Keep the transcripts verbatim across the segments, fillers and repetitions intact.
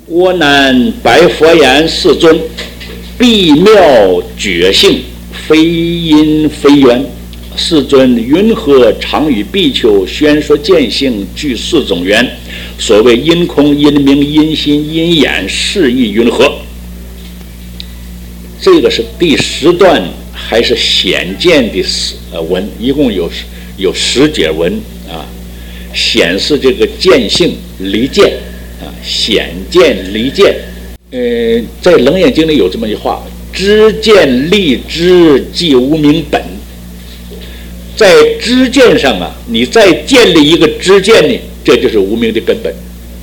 我乃白佛言：世尊，必妙觉性，非因非缘。世尊云何常与比丘宣说见性具四种缘？所谓因空、因明、因心、因眼，是亦云何？这个是第十段，还是显见的呃文，一共有有十节文啊，显示这个见性离见啊，显见离见。呃，在《楞严经》里有这么一句话：知见立知，即无明本。在知见上啊，你再建立一个知见呢，这就是无明的根本。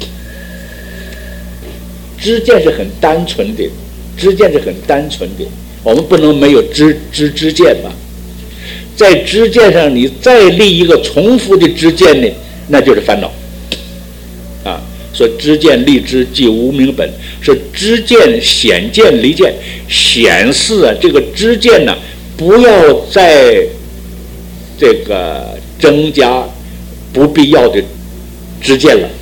知见是很单纯的，知见是很单纯的，我们不能没有知知知见吧？在知见上，你再立一个重复的知见呢，那就是烦恼。啊，说知见立知，即无明本，是知见显见离见，显示啊这个知见呢，不要再这个增加不必要的知见了。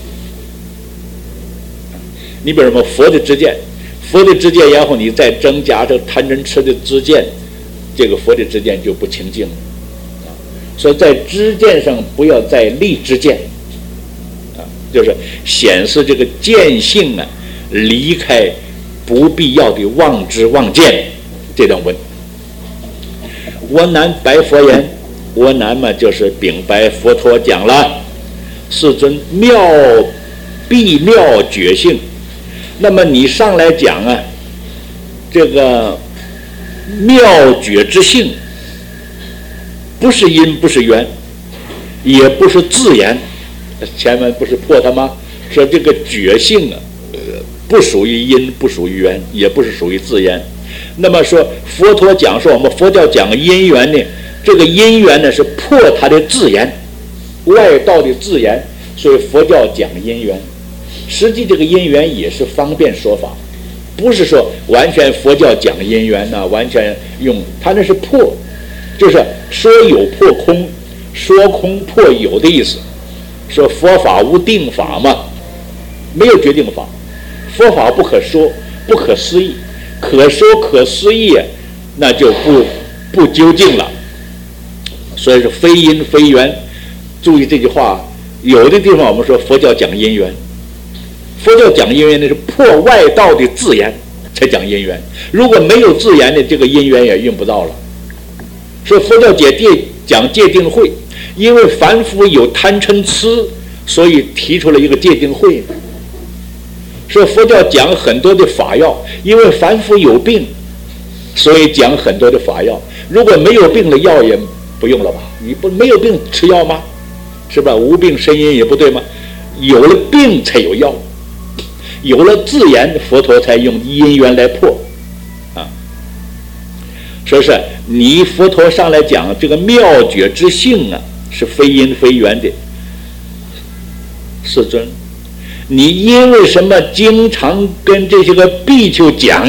你比如说佛的知见，佛的知见，然后你再增加这贪嗔痴的知见，这个佛的知见就不清净了。所以在知见上不要再立知见，啊，就是显示这个见性啊，离开不必要的妄知妄见这种文。我乃白佛言，我乃嘛就是禀白佛陀讲了，世尊妙必妙觉性。那么你上来讲啊，这个妙觉之性，不是因不是缘，也不是自言，前面不是破他吗？说这个觉性啊，呃，不属于因，不属于缘，也不是属于自言。那么说佛陀讲说我们佛教讲因缘呢，这个因缘呢是破他的自言，外道的自言，所以佛教讲因缘。实际这个因缘也是方便说法，不是说完全佛教讲因缘呢、啊，完全用它那是破，就是说有破空，说空破有的意思。说佛法无定法嘛，没有决定法，佛法不可说，不可思议，可说可思议，那就不不究竟了。所以说非因非缘，注意这句话，有的地方我们说佛教讲因缘。佛教讲因缘呢，是破外道的自言才讲因缘。如果没有自言呢，这个因缘也用不到了。所以佛教解戒讲戒定慧，因为凡夫有贪嗔痴，所以提出了一个戒定慧。说佛教讲很多的法药，因为凡夫有病，所以讲很多的法药。如果没有病的药也不用了吧？你不没有病吃药吗？是吧？无病呻吟也不对吗？有了病才有药。有了自言，佛陀才用因缘来破，啊，说是你佛陀上来讲这个妙觉之性啊，是非因非缘的。世尊，你因为什么经常跟这些个比丘讲？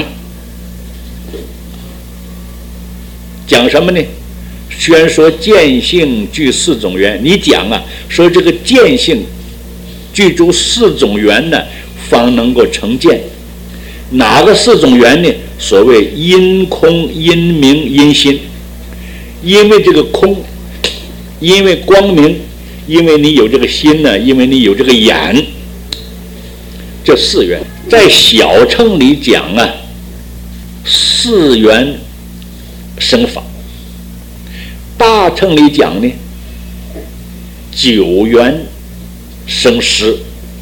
讲什么呢？宣说见性具四种缘。你讲啊，说这个见性具足四种缘呢，方能够成见。哪个四种缘呢？所谓因空、因明、因心。因为这个空，因为光明，因为你有这个心呢，因为你有这个眼，这四缘。在小乘里讲啊，四缘生法；大乘里讲呢，九缘生识。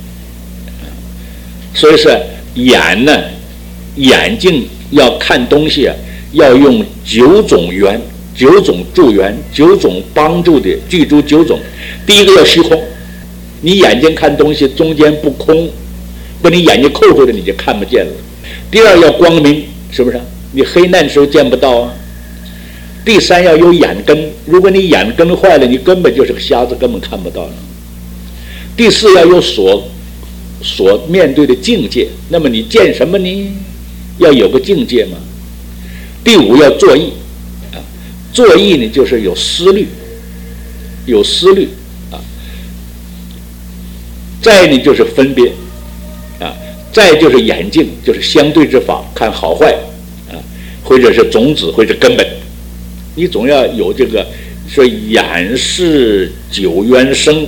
所以说眼呢，眼睛要看东西啊，要用九种缘，九种助缘，九种帮助的，具足九种。第一个要虚空，你眼睛看东西中间不空，把你眼睛扣住了你就看不见了。第二要光明，是不是？你黑暗的时候见不到啊。第三要有眼根，如果你眼根坏了，你根本就是个瞎子，根本看不到了。第四要有所所面对的境界，那么你见什么呢？要有个境界嘛。第五要作意啊，作意呢就是有思虑，有思虑啊。再呢就是分别啊， 再就是眼镜，就是相对之法，看好坏啊，或者是种子，或者是根本。你总要有这个说眼是九渊生，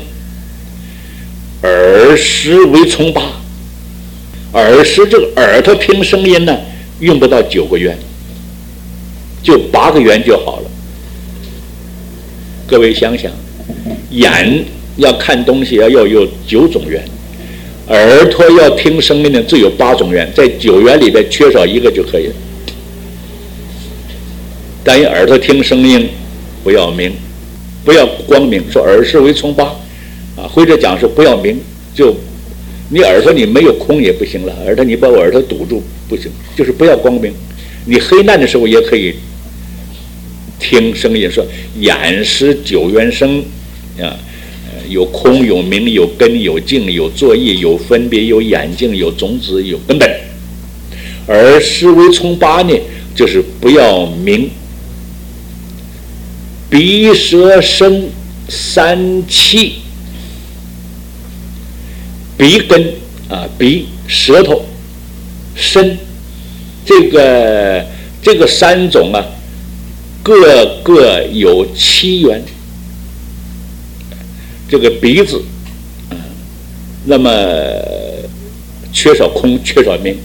耳识为从八。耳识这个耳朵听声音呢，用不到九个元，就八个元就好了。各位想想，眼要看东西要要有九种元，耳朵要听声音呢，只有八种元，在九元里边缺少一个就可以了。但是耳朵听声音不要明，不要光明，说耳识为从八啊，或者讲是不要明，就你耳朵你没有空也不行了，耳朵你把我耳朵堵住不行，就是不要光明。你黑暗的时候也可以听声音，说眼识九渊生啊，有空有明有根有静有作意有分别有眼镜有种子有根本。而识为从八呢，就是不要明。鼻舌身三气，鼻根啊，鼻舌头身，这个这个三种啊，各个有七元。这个鼻子啊，那么缺少空，缺少明。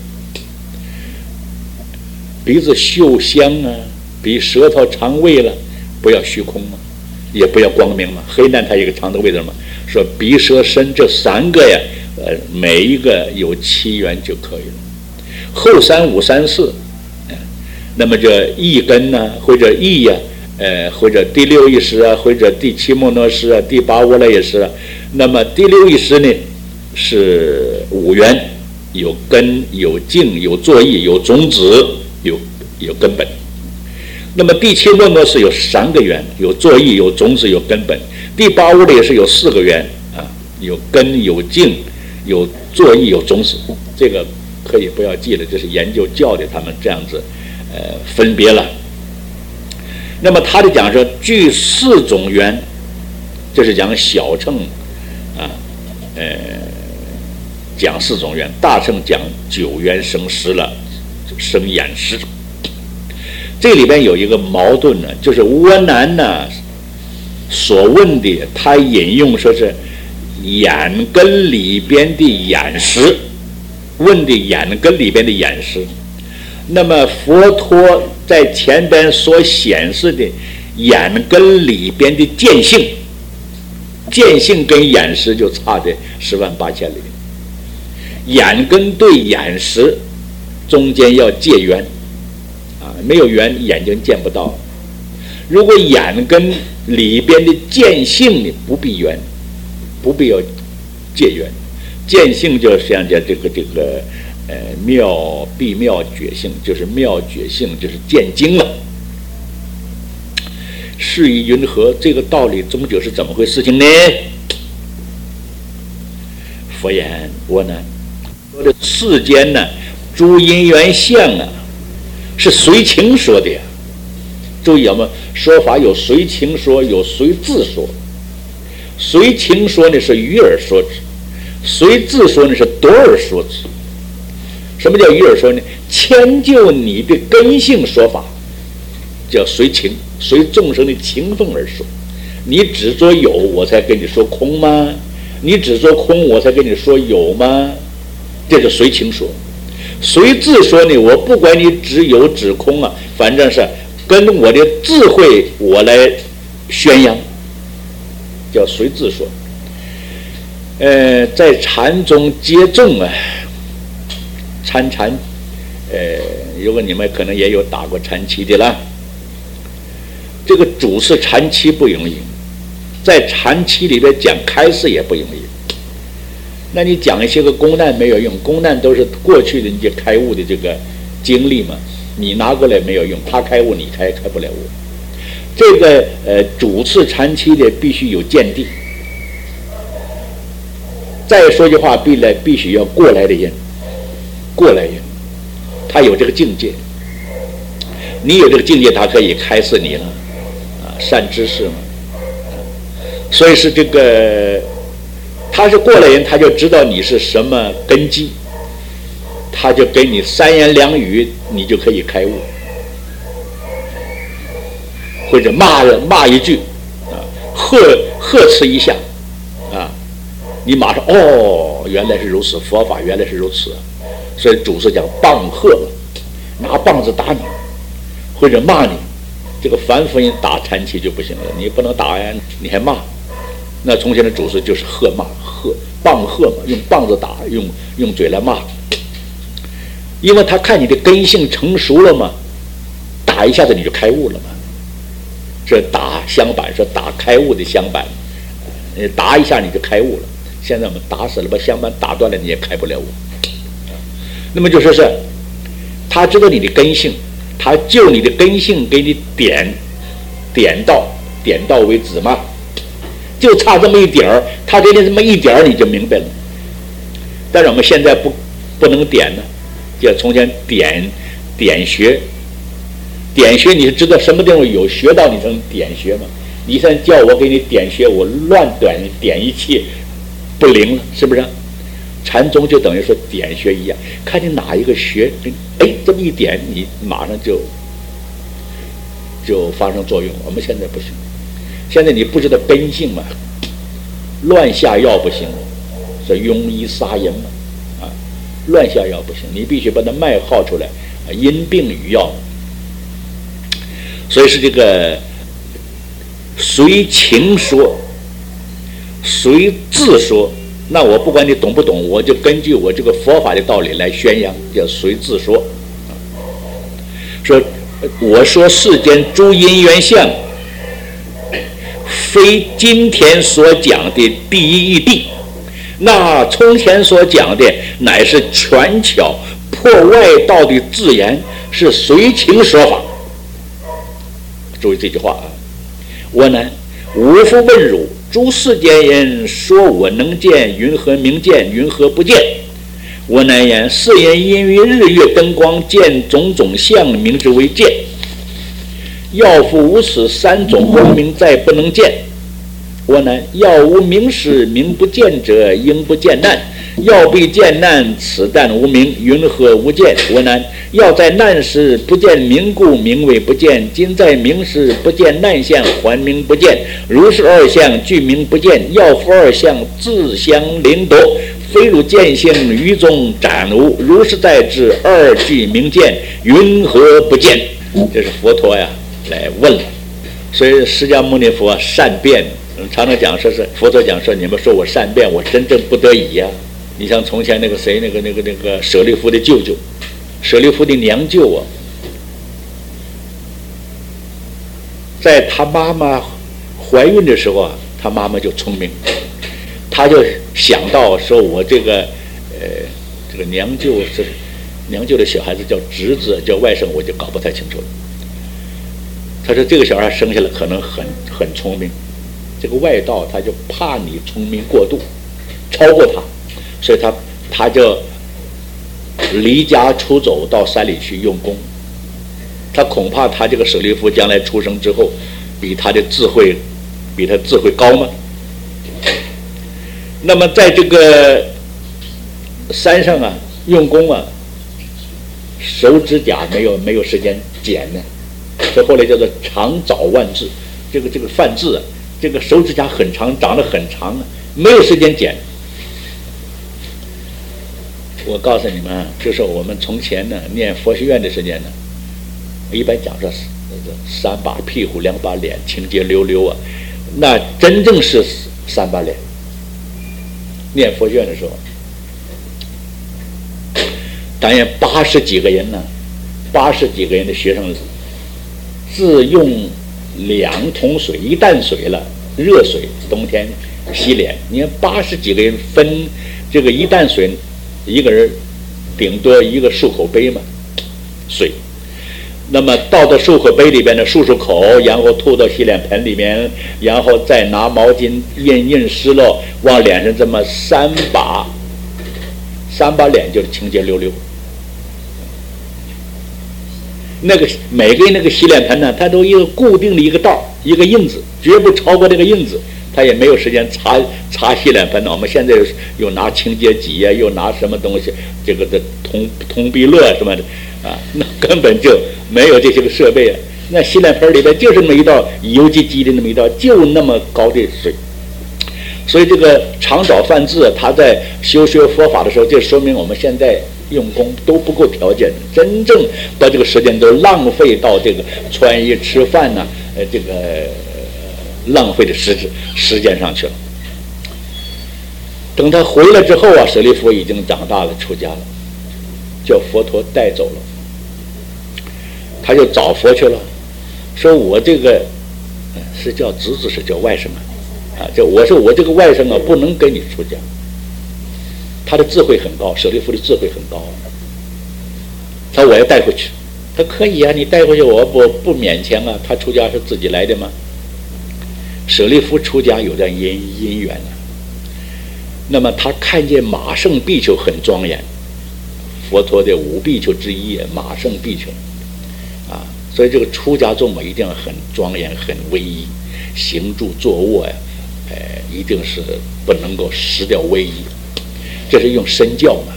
鼻子嗅香啊，比舌头肠胃了。不要虚空嘛，也不要光明嘛，黑暗它有一个长的位置嘛。说鼻舌身这三个呀，呃，每一个有七元就可以了。后三五三四，呃、那么这意根呢，或者意呀、啊，呃，或者第六意识啊，或者第七莫诺识啊，第八无赖也是啊。那么第六意识呢，是五元，有根，有茎，有作意，有种子，有有根本。那么第七莫诺是有三个元，有作意，有种子，有根本。第八无赖也是有四个元啊，有根，有茎，有作意，有种子。这个可以不要记了，这是研究教的，他们这样子呃分别了。那么他的讲说具四种元，这是讲小乘啊，呃讲四种元，大乘讲九元生识了，生眼识。这里边有一个矛盾呢，就是窝南呢所问的，他引用说是眼根里边的眼识，问的眼根里边的眼识。那么佛陀在前边所显示的眼根里边的见性，见性跟眼识就差的十万八千里。眼根对眼识中间要借缘。没有缘，眼睛见不到。如果眼根里边的见性呢，不必缘，不必要借缘。见性就像讲这个这个呃妙必妙觉性，就是妙觉性，就是见经了。是以云何？这个道理终究是怎么回事情呢？佛言：我呢，说的世间呢，诸因缘相啊。是随情说的呀，注意我们说法有随情说，有随自说。随情说呢是于耳说之，随自说呢是夺耳说之。什么叫于耳说呢？迁就你的根性说法，叫随情，随众生的情分而说。你只说有，我才跟你说空吗？你只说空，我才跟你说有吗？这就随情说。随自说呢，我不管你只有只空啊，反正是跟我的智慧我来宣扬，叫随自说。呃，在禅中接众啊，参禅，呃，如果你们可能也有打过禅期的啦，这个主持禅期不容易，在禅期里边讲开示也不容易。那你讲一些个公难没有用，公难都是过去的你开悟的这个经历嘛，你拿过来没有用，他开悟你开开不了悟。这个呃主次禅期的必须有见地。再说句话，必来必须要过来的人，过来人，他有这个境界，你有这个境界，他可以开示你了，啊，善知识嘛。所以是这个。他是过来人，他就知道你是什么根基， 他就给你三言两语，你就可以开悟，或者骂人骂一句，啊，呵呵斥一下，啊，你马上哦，原来是如此，佛法原来是如此，所以祖师讲棒喝，拿棒子打你，或者骂你，这个凡夫人打禅期就不行了，你不能打呀，你还骂，那从前的祖师就是喝骂喝棒喝嘛，用棒子打，用用嘴来骂，因为他看你的根性成熟了嘛，打一下子你就开悟了嘛。这打香板说打开悟的香板，打一下你就开悟了。现在我们打死了，把香板打断了，你也开不了悟。那么就说是，他知道你的根性，他就你的根性给你点点到点到为止嘛，就差这么一点儿，他给你这么一点儿你就明白了。但是我们现在不不能点呢，就从前点点学。点学你是知道什么地方有学到你才能点学嘛？你现在叫我给你点学，我乱点点一气不灵了，是不是？禅宗就等于说点学一样，看你哪一个学，哎，这么一点，你马上就就发生作用。我们现在不行，现在你不知道根性嘛，乱下药不行，是庸医撒淫嘛，啊，乱下药不行，你必须把它脉号出来，啊，因病与药。所以是这个随情说，随自说。那我不管你懂不懂，我就根据我这个佛法的道理来宣扬，叫随自说。说我说世间诸因缘相，非今天所讲的第一义谛，那从前所讲的乃是权巧破外道的自言，是随情说法。注意这句话啊！我呢，吾复问汝：诸世间人说我能见，云何明见？云何不见？我乃言：是因因于日月灯光见种种相，名之为见。要复无此三种光明，再不能见。我乃要无明时，名不见者，应不见难。要必见难，此但无明，云何无见？我乃要在难时不见明故，名为不见；今在明时不见难相，还名不见。如是二相俱名不见，要复二相自相凌夺，非汝见性于中展无。如是再至二俱名见，云何不见？这是佛陀呀来问了。所以释迦牟尼佛善辩，常常讲说是佛陀讲说，你们说我善辩，我真正不得已呀、啊。你像从前那个谁，那个那个那个舍利弗的舅舅，舍利弗的娘舅啊，在他妈妈怀孕的时候啊，他妈妈就聪明，他就想到说，我这个呃这个娘舅是娘舅的小孩子叫侄子叫外甥，我就搞不太清楚了。他说这个小孩生下来可能很很聪明，这个外道他就怕你聪明过度，超过他。所以他他就离家出走到山里去用功，他恐怕他这个舍利弗将来出生之后，比他的智慧比他智慧高吗？那么在这个山上啊用功啊，手指甲没有没有时间剪呢，所以后来叫做长早万字。这个这个梵字啊，这个手指甲很长，长得很长啊，没有时间剪。我告诉你们啊，就是我们从前呢念佛学院的时间呢，一般讲说三把屁股两把脸，清洁溜溜啊，那真正是三把脸。念佛学院的时候，当然八十几个人呢，八十几个人的学生自用两桶水，一担水了，热水，冬天洗脸，你看八十几个人分这个一担水。一个人顶多一个漱口杯嘛，水。那么倒到漱口杯里边的漱漱口，然后吐到洗脸盆里面，然后再拿毛巾印印湿了，往脸上这么三把，三把脸就清洁溜溜。那个每个那个洗脸盆呢，它都一个固定的一个道，一个印子，绝不超过这个印子。 他也没有时间擦擦洗脸盆。我们现在又拿清洁剂呀，又拿什么东西，这个的通通必乐什么的啊，那根本就没有这些个设备啊。那洗脸盆里边就是那么一道油唧唧的那么一道，就那么高的水。所以这个长岛范志他在修学佛法的时候，就说明我们现在用功都不够条件，真正把这个时间都浪费到这个穿衣吃饭呢、啊，呃，这个、呃、浪费的时时间上去了。等他回来之后啊，舍利弗已经长大了，出家了，叫佛陀带走了。他就找佛去了，说我这个是叫侄子，是叫外甥啊，啊，就我说我这个外甥啊，不能跟你出家。他的智慧很高，舍利弗的智慧很高。他说我要带回去，他可以啊，你带回去我不不勉强啊。他出家是自己来的吗？舍利弗出家有点因因缘啊。那么他看见马胜比丘很庄严，佛陀的五比丘之一，马胜比丘啊，所以这个出家众嘛，一定要很庄严、很威仪，行住坐卧呀，呃，一定是不能够失掉威仪。这是用身教嘛。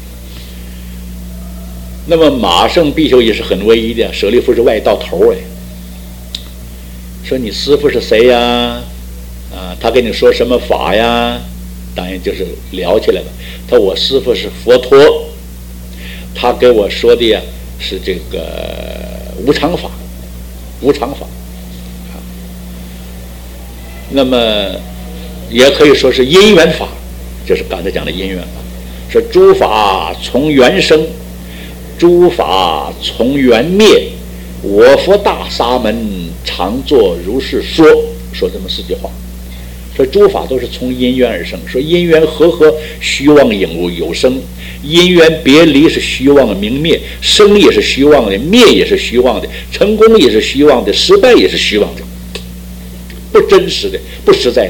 那么马胜比丘也是很威仪的，舍利弗是外道头哎。说你师父是谁呀？啊，他跟你说什么法呀？当然就是聊起来了。他说我师父是佛陀，他给我说的呀是这个无常法，无常法。啊，那么也可以说是因缘法。就是刚才讲的因缘法，说诸法从缘生，诸法从缘灭，我佛大沙门常作如是说，说这么四句话。说诸法都是从因缘而生，说因缘和合，虚妄影无有生，因缘别离是虚妄的明灭，生也是虚妄的，灭也是虚妄的，成功也是虚妄的，失败也是虚妄的，不真实的，不实在的。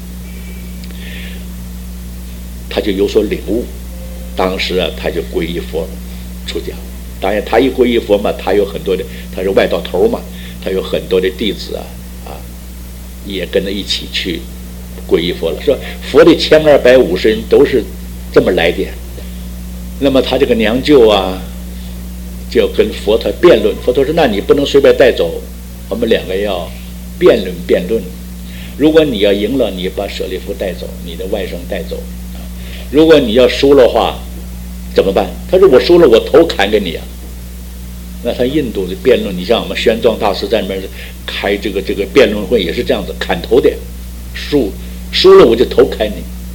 他就有所领悟，当时啊，他就皈依佛，出家。当然，他一皈依佛嘛，他有很多的，他是外道头嘛，他有很多的弟子啊，啊，也跟着一起去皈依佛了。说佛的千二百五十人都是这么来的。那么他这个娘舅啊，就跟佛陀辩论。佛陀说：“那你不能随便带走，我们两个要辩论辩论。如果你要赢了，你把舍利弗带走，你的外甥带走。如果你要输了话，怎么办？”他说：“我输了，我头砍给你啊！”那他印度的辩论，你像我们玄奘大师在那边开这个这个辩论会也是这样子，砍头的，输输了我就头砍你。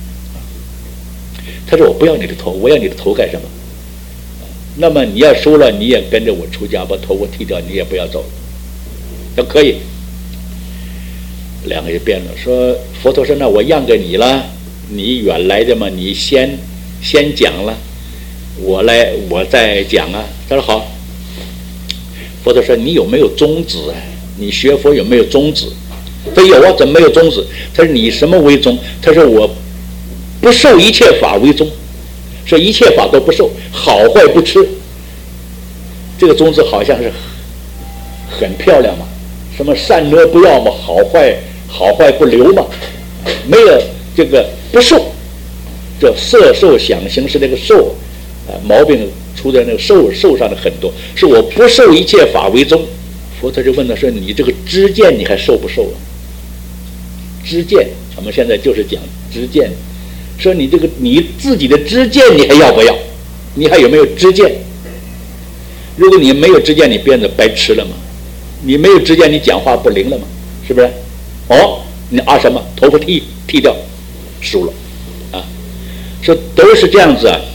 他说：“我不要你的头，我要你的头干什么？那么你要输了，你也跟着我出家，把头我剃掉，你也不要走。”他可以。两个人辩论说：“佛陀说，那我让给你了。你远来的嘛，你先先讲了，我来我再讲啊。”他说好。佛陀说：“你有没有宗旨啊？你学佛有没有宗旨？”他说：“有啊，怎么没有宗旨？”他说：“你以什么为宗？”他说：“我不受一切法为宗，说一切法都不受，好坏不吃。”这个宗旨好像是很漂亮嘛，什么善恶不要嘛，好坏好坏不留嘛，没有这个不受，这色受想行识那个受啊，毛病出在那个受受上的很多，是我不受一切法为宗。佛陀就问他说：“你这个知见你还受不受啊？”知见，我们现在就是讲知见，说你这个你自己的知见你还要不要？你还有没有知见？如果你没有知见，你变得白痴了吗？你没有知见，你讲话不灵了吗？是不是？哦，你啊什么头发剃剃掉，输了啊！说都是这样子啊，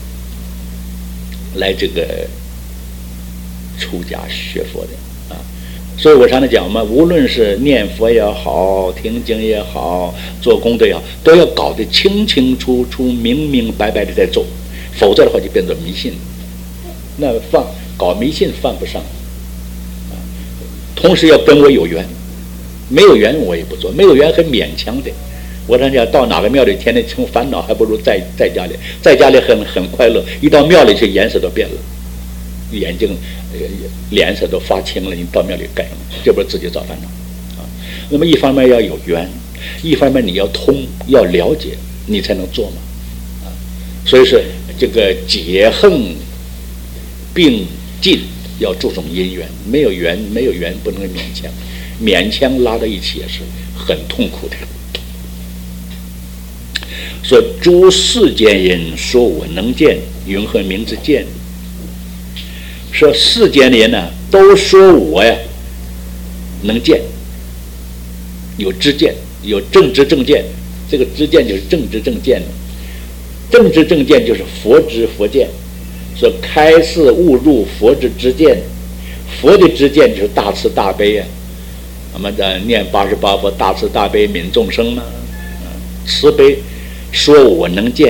来这个出家学佛的啊。所以我常常讲嘛，无论是念佛也好，听经也好，做功德也好，都要搞得清清楚楚、明明白白的在做，否则的话就变成迷信。那放搞迷信犯不上啊。同时要跟我有缘，没有缘我也不做，没有缘很勉强的。我常讲，到哪个庙里天天成烦恼，还不如在在家里，在家里很很快乐，一到庙里去颜色都变了，眼睛、呃、脸色都发青了。你到庙里干什么？这不是自己找烦恼啊？那么一方面要有缘， 一方面你要通，要了解，你才能做嘛。啊，所以说这个解横并进要注重因缘，没有缘没有缘不能勉强，勉强拉到一起也是很痛苦的。说诸世间人说我能见，云何名之见？说世间人呢、啊、都说我呀能见，有知见，有正知正见。这个知见就是正知正见，正知正见就是佛知佛见。说开示悟入佛之知见，佛的知见就是大慈大悲啊。我们的念八十八佛，大慈大悲悯众生嘛，慈悲。说我能见，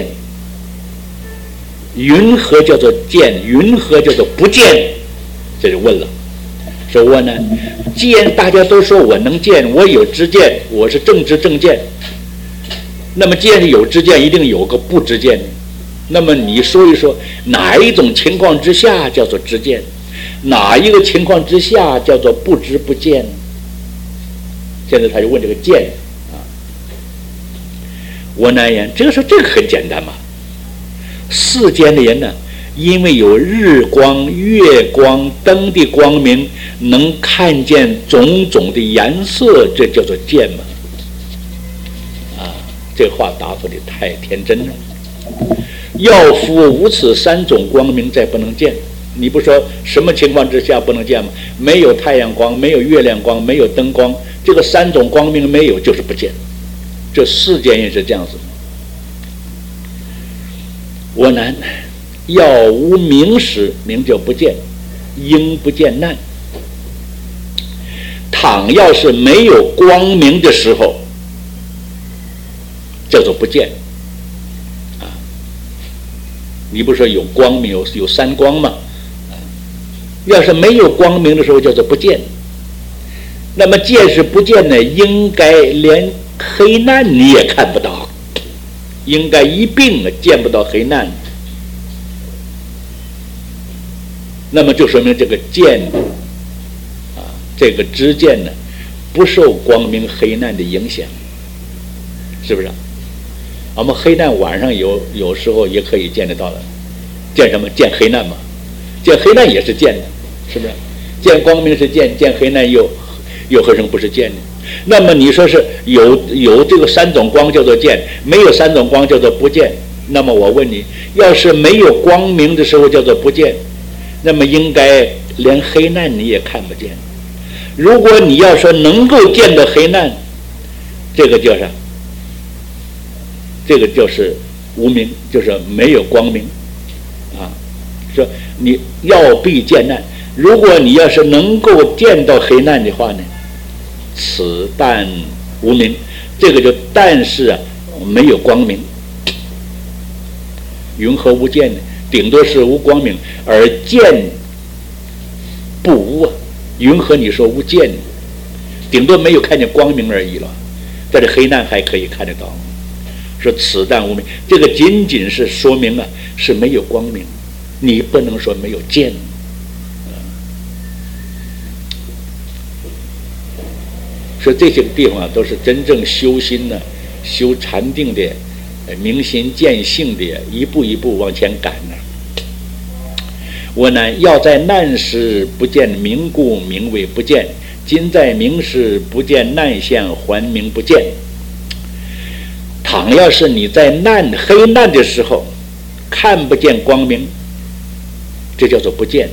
云何叫做见？云何叫做不见？这就问了。说我呢，既然大家都说我能见，我有知见，我是正知正见，那么既然有知见，一定有个不知见。那么你说一说，哪一种情况之下叫做知见？哪一个情况之下叫做不知不见？现在他就问这个见。我难言，这个说这个很简单嘛。世间的人呢，因为有日光、月光、灯的光明，能看见种种的颜色，这叫做见嘛。啊，这话答复的太天真了。要夫无此三种光明，再不能见。你不说什么情况之下不能见吗？没有太阳光，没有月亮光，没有灯光，这个三种光明没有，就是不见。这世间也是这样子。我难，要无明时，明就不见，应不见难。倘要是没有光明的时候，叫做不见。啊，你不是说有光明，有有三光吗？啊，要是没有光明的时候，叫做不见。那么见是不见呢，应该连黑暗你也看不到，应该一并啊见不到黑暗，那么就说明这个见啊，这个知见呢，不受光明黑暗的影响，是不是？我们黑暗晚上有有时候也可以见得到的，见什么？见黑暗嘛，见黑暗也是见的，是不是？见光明是见，见黑暗又又何尝不是见呢？那么你说是有有这个三种光叫做见，没有三种光叫做不见。那么我问你，要是没有光明的时候叫做不见，那么应该连黑暗你也看不见。如果你要说能够见到黑暗，这个叫啥？这个就是无明，就是没有光明啊。说你要必见暗，如果你要是能够见到黑暗的话呢，此但无明，这个就但是啊没有光明。云何无见呢？顶多是无光明，而见不无啊。云何你说无见呢？顶多没有看见光明而已了，在这黑暗还可以看得到。说此但无明，这个仅仅是说明啊是没有光明，你不能说没有见。说这些地方都是真正修心呢、修禅定的、明心见性的，一步一步往前赶呢。我呢，要在难时不见明故，名为不见；今在明时不见难相，还名不见。倘要是你在难黑暗的时候看不见光明，这叫做不见。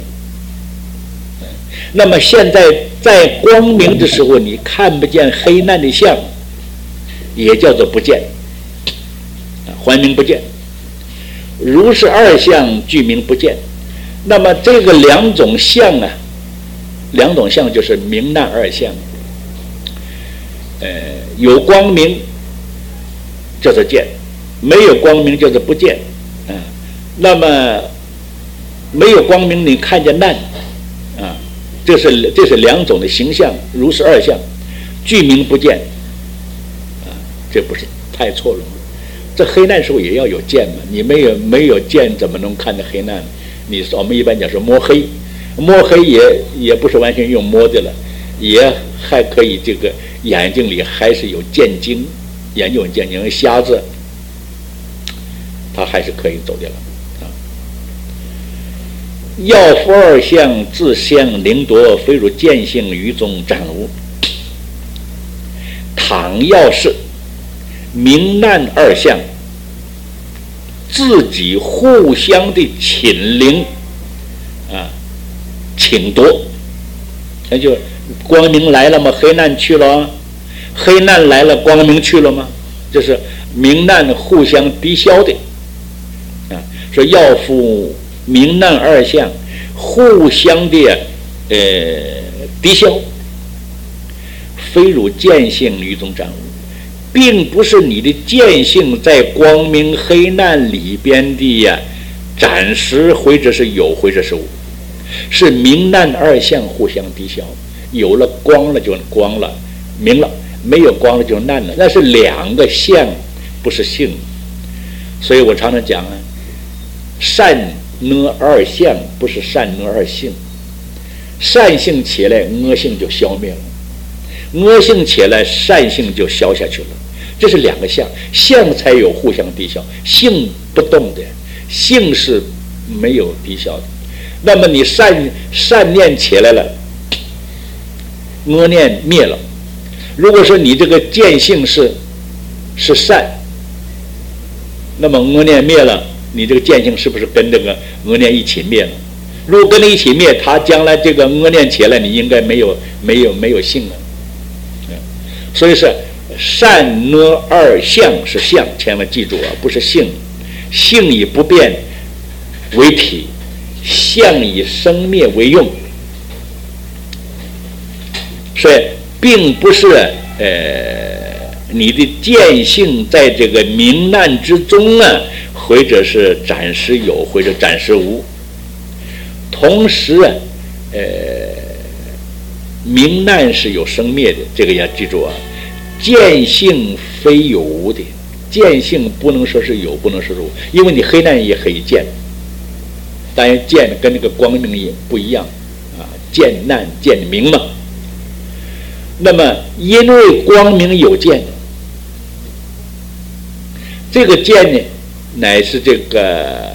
那么现在在光明的时候你看不见黑暗的相，也叫做不见，还名不见。如是二相俱名不见。那么这个两种相啊，两种相就是明暗二相。呃，有光明叫做见，没有光明叫做不见。啊，那么没有光明你看见暗啊，这是这是两种的形象，如是二相，俱名不见。啊，这不是太错了吗？这黑暗时候也要有见嘛，你没有没有见怎么能看到黑暗？你我们一般讲是摸黑，摸黑也也不是完全用摸的了，也还可以这个眼睛里还是有见精，眼睛有见精，瞎子他还是可以走的了啊。要夫二相，自相凌夺，非如见性于中暂无。倘要是明难二相自己互相的侵凌啊，侵夺，那就光明来了吗？黑暗去了，黑暗来了，光明去了吗？这是明暗互相抵消的啊。说要夫明暗二相互相的呃抵消，非如见性于中暂无，并不是你的见性在光明黑暗里边的呀暂时或者是有或者是无，是明暗二相互相抵消，有了光了就光了明了，没有光了就暗了，那是两个相，不是性。所以我常常讲啊，善恶二相不是善恶二性，善性起来恶性就消灭了，恶性起来善性就消下去了，这是两个相，相才有互相抵消，性不动的，性是没有抵消的。那么你善善念起来了，恶念灭了。如果说你这个见性是是善，那么恶念灭了，你这个见性是不是跟这个恶念一起灭了？如果跟着一起灭，他将来这个恶念起来，你应该没有没有没有性了。所以是善恶二相是相，千万记住啊，不是性。性以不变为体，相以生灭为用。所以并不是呃你的见性在这个明暗之中啊，或者是暂时有，或者暂时无。同时啊，呃，明暗是有生灭的，这个要记住啊。见性非有无的，见性不能说是有，不能说是无，因为你黑暗也可以见。当然见跟那个光明也不一样啊，见暗见明嘛。那么因为光明有见，这个见呢，乃是这个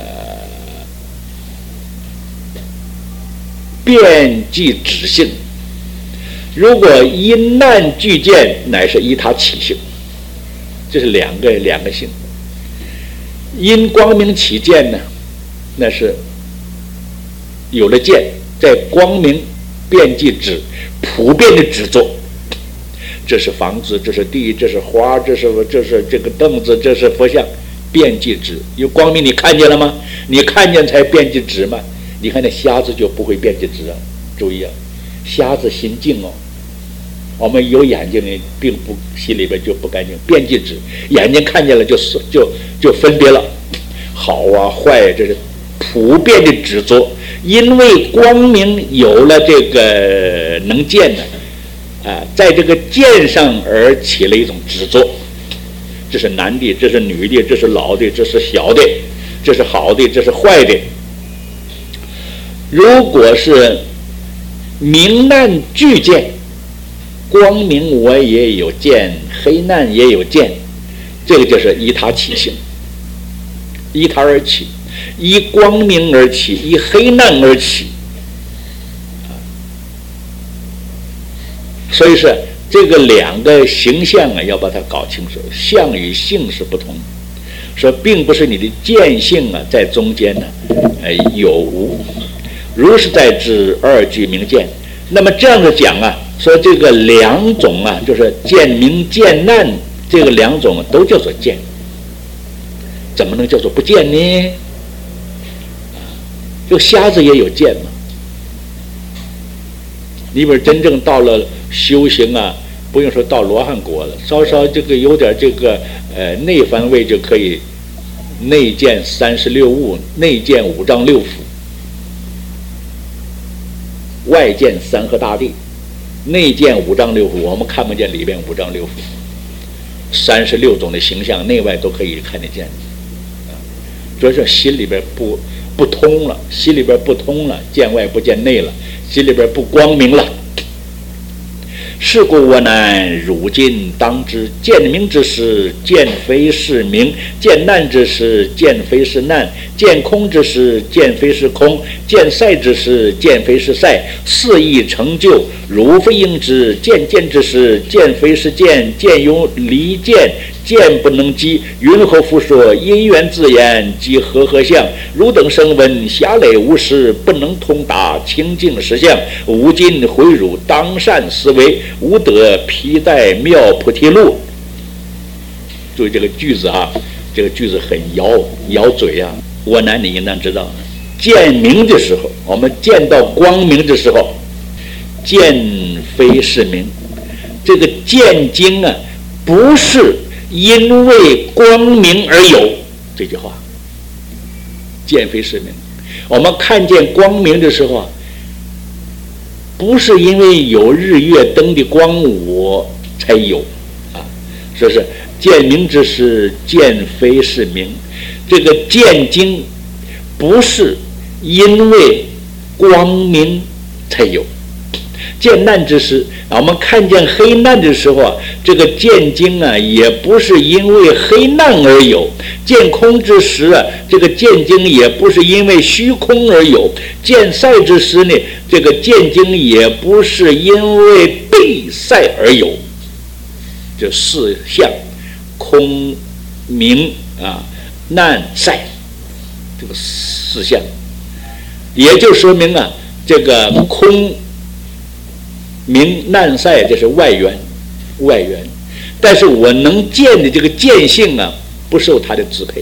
遍计止性。如果因难俱见，乃是依他起性，这是两个两个性。因光明起见呢，那是有了见，在光明遍计止普遍的止作，这是房子，这是地，这是花，这是这是这个凳子，这是佛像，遍计止。有光明你看见了吗？你看见才遍计止嘛。你看那瞎子就不会遍计止啊，注意啊，瞎子心静哦。我们有眼睛呢，并不心里边就不干净，遍计止，眼睛看见了就就就分别了，好啊坏啊，这是普遍的止作。因为光明有了这个能见的啊，在这个见上而起了一种止作，这是男的，这是女的，这是老的，这是小的，这是好的，这是坏的。如果是明暗俱见，光明我也有见，黑暗也有见，这个就是依他起性，依他而起，依光明而起，依黑暗而起。所以是这个两个形象啊，要把它搞清楚，相与性是不同。说并不是你的见性啊在中间呢，呃有无，如是在知二俱明见。那么这样子讲啊，说这个两种啊，就是见明见暗，这个两种都叫做见，怎么能叫做不见呢？这个瞎子也有见嘛。你比如真正到了修行啊，不用说到罗汉果了，稍稍这个有点这个呃内番位就可以内见三十六物，内见五脏六腑，外见三河大地，内见五脏六腑，我们看不见里边五脏六腑，三十六种的形象，内外都可以看得见。啊，所以说心里边不不通了，心里边不通了，见外不见内了，心里边不光明了。 是故我南如今当知，见明之时，见非是明；见难之时，见非是难；见空之时，见非是空；见塞之时，见非是塞。四义成就，如非应之；见见之时，见非是见；见有离见，见不能及。云何复说？因缘自言，即和合相。汝等声闻，狭累无识，不能通达清净实相。吾今回汝当善思维，无得披戴妙菩提路。注意这个句子啊，这个句子很咬咬嘴啊。我男你应当知道，见明的时候，我们见到光明的时候，见非是明。这个见经啊，不是因为光明而有，这句话见非是明。我们看见光明的时候啊，不是因为有日月灯的光我才有啊，说是见明之时，见非是明。这个见经不是因为光明才有。见难之时啊，我们看见黑难的时候啊，这个见经啊，也不是因为黑难而有；见空之时啊，这个见经也不是因为虚空而有；见塞之时呢，这个见经也不是因为被塞而有。这四相：空、明啊、难、塞，这个四相，也就说明啊，这个空。明难塞这是外缘，外缘，但是我能见的这个见性啊，不受它的支配。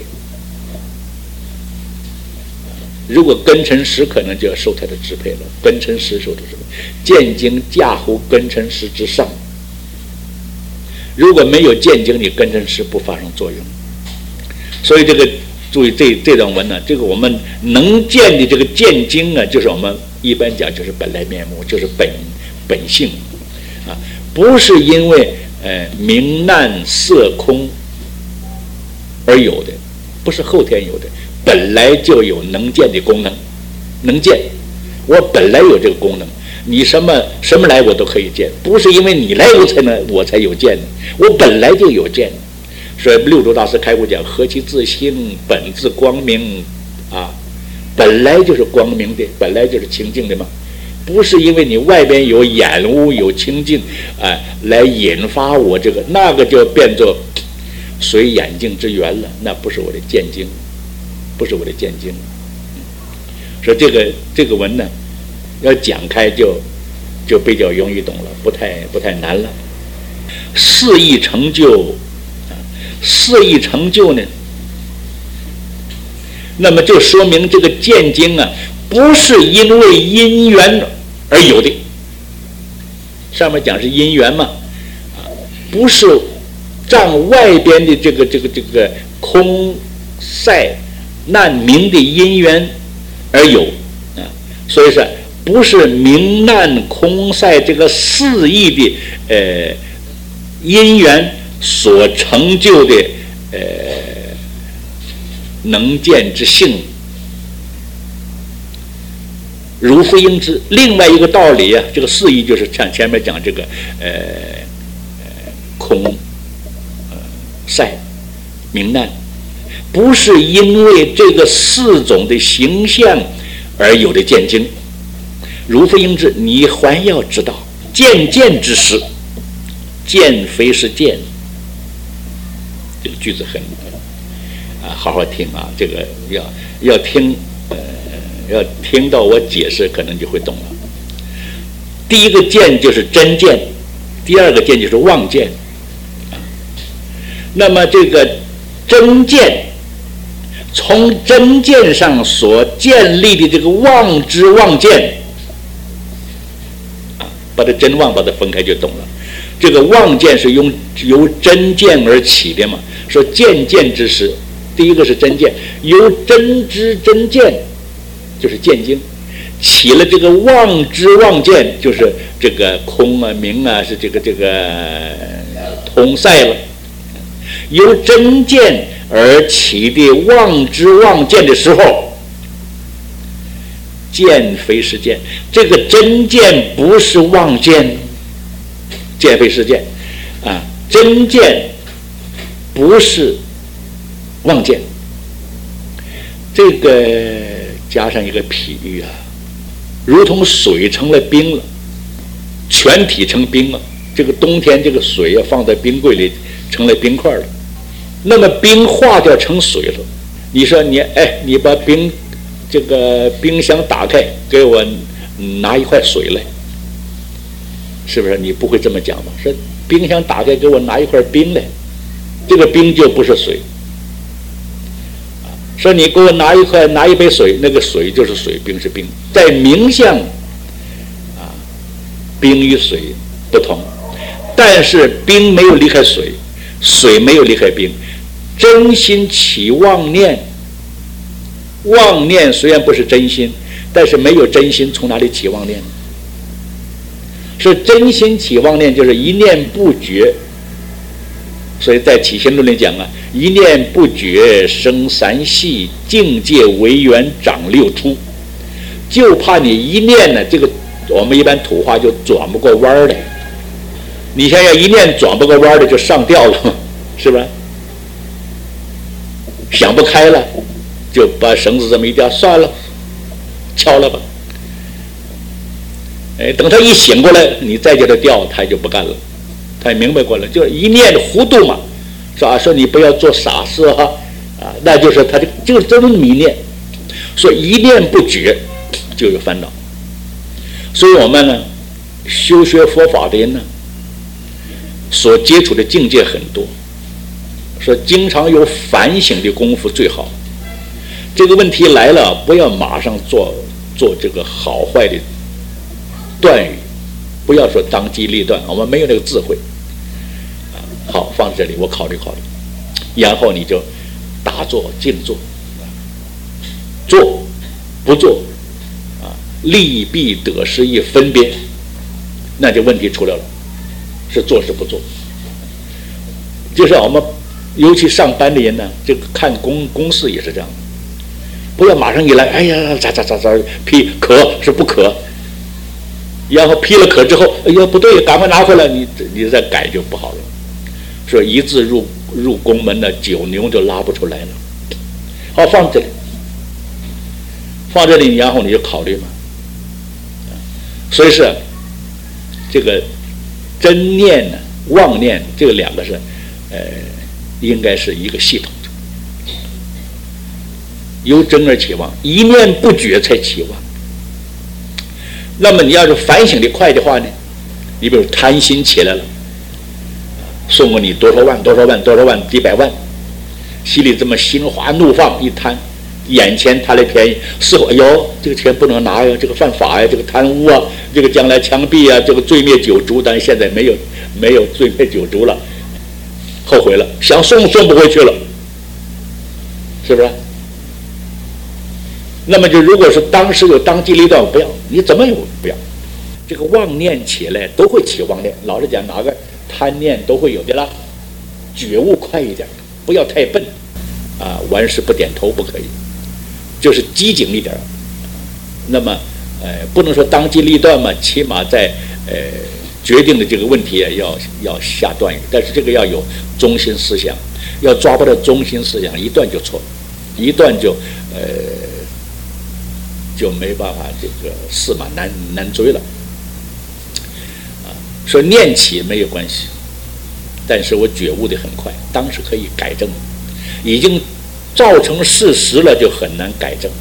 如果根尘识可能就要受它的支配了，根尘识受的支配，见经驾乎根尘识之上。如果没有见经，你根尘识不发生作用。所以这个注意这这段文呢，这个我们能见的这个见经啊，就是我们一般讲就是本来面目，就是本。本性啊，不是因为呃明难色空而有的，不是后天有的，本来就有能见的功能，能见，我本来有这个功能，你什么什么来我都可以见，不是因为你来我才能我才有见的，我本来就有见。所以六祖大师开悟讲，何其自性，本自光明啊，本来就是光明的，本来就是清净的嘛。不是因为你外边有眼污有清净，哎、呃，来引发我这个那个就变作随眼镜之缘了，那不是我的见经，不是我的见经。说这个这个文呢，要讲开就就比较容易懂了，不太不太难了。四义成就，四义成就呢，那么就说明这个见经啊，不是因为因缘而有的，上面讲是因缘嘛，啊，不是仗外边的这个这个这个空塞难明的因缘而有啊，所以说不是明难空塞这个四义的呃因缘所成就的呃能见之性。如非应之。另外一个道理啊，这个四义就是像前面讲这个呃呃空、呃塞、明难，不是因为这个四种的形象而有的见经。如非应之，你还要知道，见见之时，见非是见。这个句子很啊，好好听啊，这个要要听。要听到我解释，可能就会懂了。第一个见就是真见，第二个见就是妄见。那么这个真见，从真见上所建立的这个妄知妄见，啊，把它真妄把它分开就懂了。这个妄见是用由真见而起的嘛？说见见之时，第一个是真见，由真知真见。就是见经，起了这个妄知妄见，就是这个空啊明啊，是这个这个通塞了。由真见而起的妄知妄见的时候，见非是见，这个真见不是妄见， 见非是见，啊，真见不是妄见。这个加上一个譬喻啊，如同水成了冰了，全体成冰了。这个冬天这个水要放在冰柜里，成了冰块了。那么冰化掉成水了，你说你哎，你把冰这个冰箱打开，给我拿一块水来，是不是？你不会这么讲吧？说冰箱打开，给我拿一块冰来，这个冰就不是水。说你给我拿一块拿一杯水，那个水就是水，冰是冰。在名相啊，冰与水不同，但是冰没有离开水，水没有离开冰。真心起妄念，妄念虽然不是真心，但是没有真心，从哪里起妄念呢？是真心起妄念，就是一念不绝。所以在起心论里讲啊，一念不绝生三系，境界为缘长六出。就怕你一念呢，这个我们一般土话就转不过弯来。你想想，一念转不过弯的就上吊了，是吧？想不开了，就把绳子这么一吊，算了，敲了吧。哎，等他一醒过来，你再叫他吊，他就不干了。他也明白过来，就是一念的糊涂嘛，说啊，说你不要做傻事哈，啊，那就是他这就这种迷念，说一念不绝就有烦恼。所以我们呢，修学佛法的人呢，所接触的境界很多，说经常有反省的功夫最好。这个问题来了，不要马上做做这个好坏的断语，不要说当机立断，我们没有那个智慧。啊，好，放这里，我考虑考虑，然后你就打坐静坐，做不做啊，利弊得失一分别，那就问题出来了，是做是不做。就是我们尤其上班的人呢，这个看公公事也是这样，不要马上一来，哎呀，咋咋咋咋批可是不可。然后批了可之后，哎呀不对，赶快拿回来，你你再改就不好了。说一字入入宫门的九牛就拉不出来了。好，放这里，放这里，然后你就考虑嘛。所以是这个真念呢、妄念，这个两个是，呃，应该是一个系统的，由真而起妄，一念不绝才起妄。那么你要是反省的快的话呢，你比如贪心起来了，送过你多少万多少万多少万几百万，心里这么心花怒放一贪，眼前贪了便宜，事后哎呦这个钱不能拿呀，这个犯法呀，这个贪污啊，这个将来枪毙啊，这个罪灭九族，但是现在没有没有罪灭九族了，后悔了，想送送不回去了，是不是？那么就如果是当时有当机立断，不要，你怎么有不要？这个妄念起来都会起妄念，老实讲，哪个贪念都会有的啦。觉悟快一点，不要太笨，啊，玩世不点头不可以，就是机警一点。那么，呃，不能说当机立断嘛，起码在呃决定的这个问题要要下断语，但是这个要有中心思想，要抓不到中心思想，一断就错了，一断就呃。就没办法，这个驷马难难追了。啊，说念起没有关系，但是我觉悟的很快，当时可以改正，已经造成事实了，就很难改正。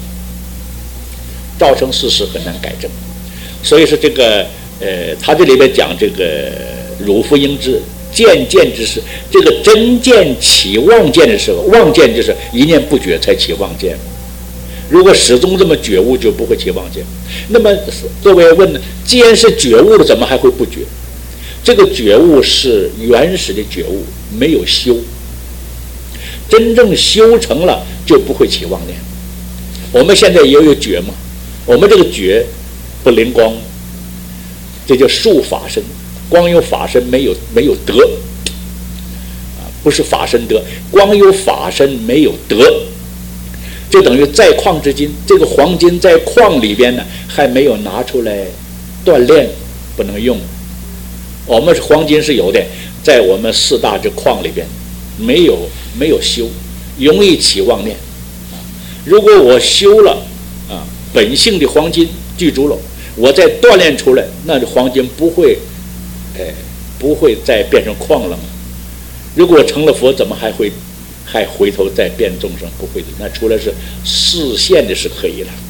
造成事实很难改正，所以说这个呃，他这里边讲这个汝夫应知见见之时，这个真见起妄见的时候，妄见就是一念不绝才起妄见。如果始终这么觉悟，就不会起妄见。那么各位问呢？既然是觉悟了，怎么还会不觉？这个觉悟是原始的觉悟，没有修。真正修成了，就不会起妄念。我们现在也有觉嘛，我们这个觉不灵光，这叫术法身，光有法身，没有没有德啊，不是法身德，光有法身没有德。就等于在矿之金，这个黄金在矿里边呢，还没有拿出来锻炼，不能用。 我们黄金是有的，在我们四大之矿里边，没有没有修，容易起妄念。如果我修了啊，本性的黄金具足了，我再锻炼出来，那黄金不会，哎，不会再变成矿了吗？如果成了佛，怎么还会还回头再变众生？不会的，那除了是视线的是可以了。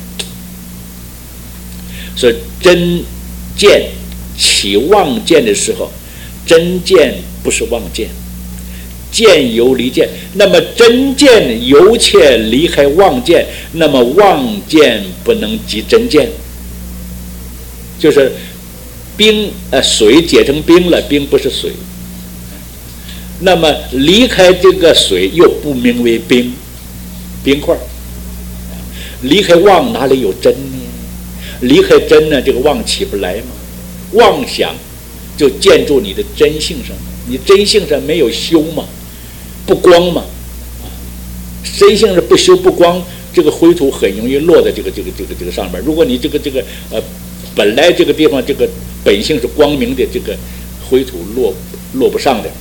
所以真见起妄见的时候，真见不是妄见，见由离见。那么真见由且离开妄见，那么妄见不能即真见。就是冰呃水结成冰了，冰不是水。那么离开这个水又不名为冰，冰块。离开妄哪里有真呢？离开真呢，这个妄起不来嘛。妄想就建筑你的真性上，你真性上没有修嘛，不光嘛，真性上不修不光，这个灰土很容易落在这个这个这个这个上面。如果你这个这个呃本来这个地方这个本性是光明的，这个灰土落落不上的。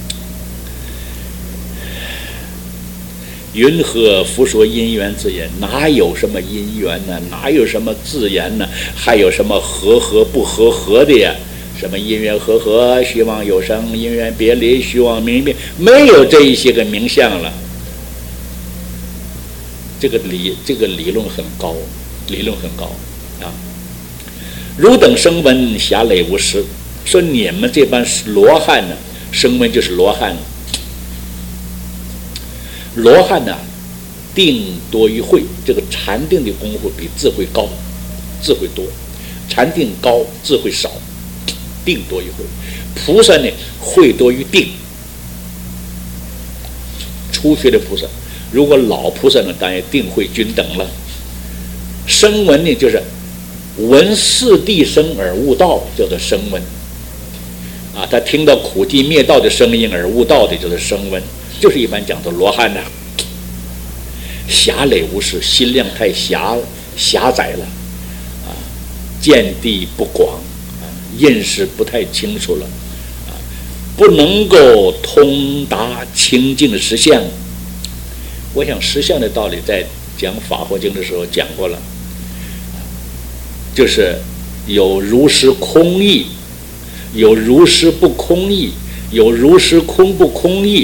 云何复说因缘字眼？哪有什么因缘呢？哪有什么字眼呢？还有什么和合不和合的呀？什么因缘和合，虚妄有生，因缘别离，虚妄明灭，没有这一些个名相了。这个理这个理论很高，理论很高啊！汝等声闻狭累无实，说你们这帮罗汉呢，声闻就是罗汉。罗汉呢、啊，定多于慧，这个禅定的功夫比智慧高，智慧多，禅定高，智慧少，定多于慧。菩萨呢，慧多于定。初学的菩萨，如果老菩萨呢，当然定慧均等了。声闻呢，就是闻四谛声而悟道，叫做声闻。啊，他听到苦地灭道的声音而悟道的，就是声闻。就是一般讲的罗汉呐、啊，狭累无实，心量太狭狭窄了，啊，见地不广，啊，认识不太清楚了，啊，不能够通达清净实相。我想实相的道理在讲法华经的时候讲过了，就是有如实空义，有如实不空义，有如实空不空义。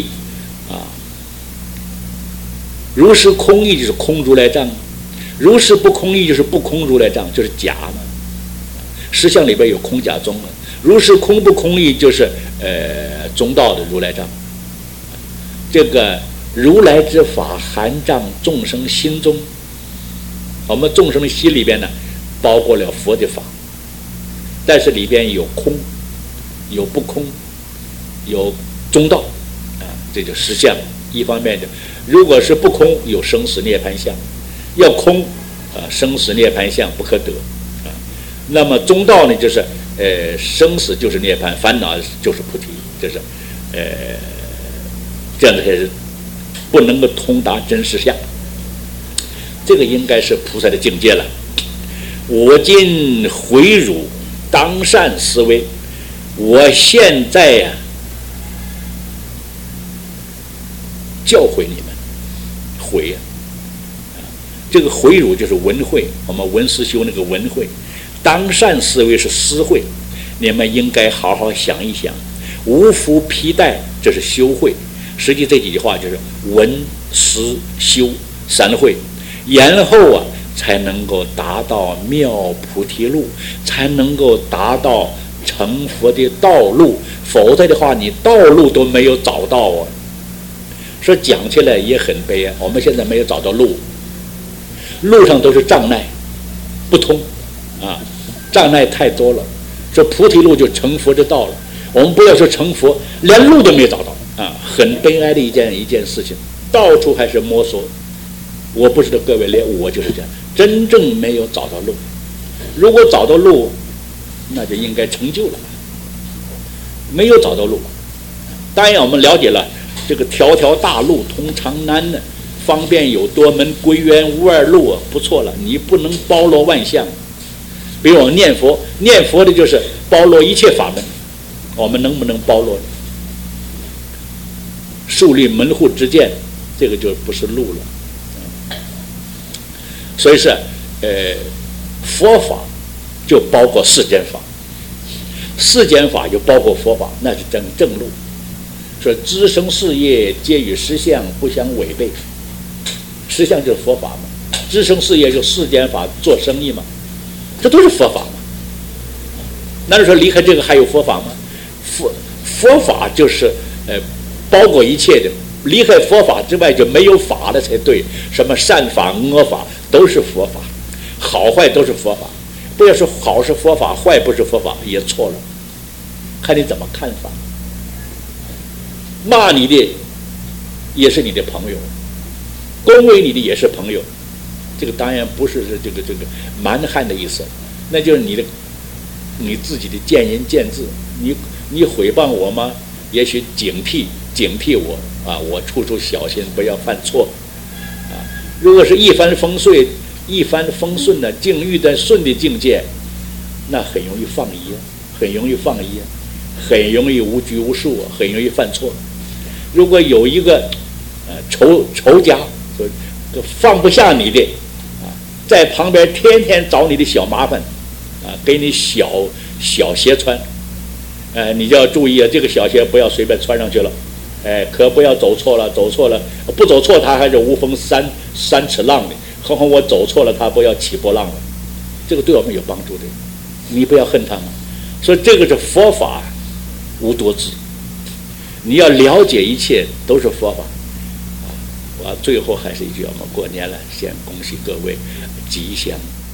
如实空义就是空如来藏，如实不空义就是不空如来藏，就是假嘛。实相里边有空假中啊，如实空不空义就是呃中道的如来藏。这个如来之法含藏众生心中，我们众生的心里边呢，包括了佛的法，但是里边有空，有不空，有中道啊，这就实相。一方面的，如果是不空，有生死涅槃相；要空，啊，生死涅槃相不可得啊。那么中道呢，就是呃，生死就是涅槃，烦恼就是菩提，这是呃，这样子才是不能够通达真实相。这个应该是菩萨的境界了。我今回汝当善思维，我现在呀、啊。教诲你们，诲呀、啊，这个诲汝就是文慧，我们文思修那个文慧，当善思维是思慧，你们应该好好想一想，无福披带，这是修慧。实际这几句话就是文思修三慧，然后啊才能够达到妙菩提路，才能够达到成佛的道路，否则的话你道路都没有找到啊。说讲起来也很悲啊，我们现在没有找到路，路上都是障碍，不通啊，障碍太多了。说菩提路就成佛的道了，我们不要说成佛，连路都没找到啊，很悲哀的一件一件事情，到处还是摸索。我不知道各位，连我就是这样，真正没有找到路。如果找到路，那就应该成就了。没有找到路，当然我们了解了。这个条条大路通长南呢，方便有多门，归元无二路啊，不错了。你不能包罗万象，比如我念佛，念佛的就是包罗一切法门我们能不能包罗？树立门户之见，这个就不是路了。所以说，呃，佛法就包括世间法，世间法就包括佛法，那是正正路。说知生事业皆与实相不相违背，实相就是佛法嘛，知生事业就世间法做生意嘛，这都是佛法嘛。那你说离开这个还有佛法吗？佛佛法就是呃包括一切的，离开佛法之外就没有法了才对。什么善法恶法都是佛法，好坏都是佛法。不要说好是佛法，坏不是佛法，也错了，看你怎么看法。骂你的也是你的朋友，恭维你的也是朋友，这个当然不是这个这个蛮汉的意思，那就是你的你自己的见仁见智。你你诽谤我吗？也许警惕警惕我啊，我处处小心，不要犯错啊。如果是一帆风顺一帆风顺的境遇的顺的境界，那很容易放逸，很容易放逸，很容易无拘无束，很容易犯错。如果有一个呃仇仇家，就放不下你的啊，在旁边天天找你的小麻烦啊，给你小小鞋穿，呃，你就要注意啊，这个小鞋不要随便穿上去了，哎，可不要走错了，走错了不走错，他还是无风三三尺浪的，何况我走错了，他不要起波浪了，这个对我们有帮助的，你不要恨他们。所以这个是佛法无多智。你要了解一切都是佛法啊！我最后还是一句，我们过年了，先恭喜各位吉祥。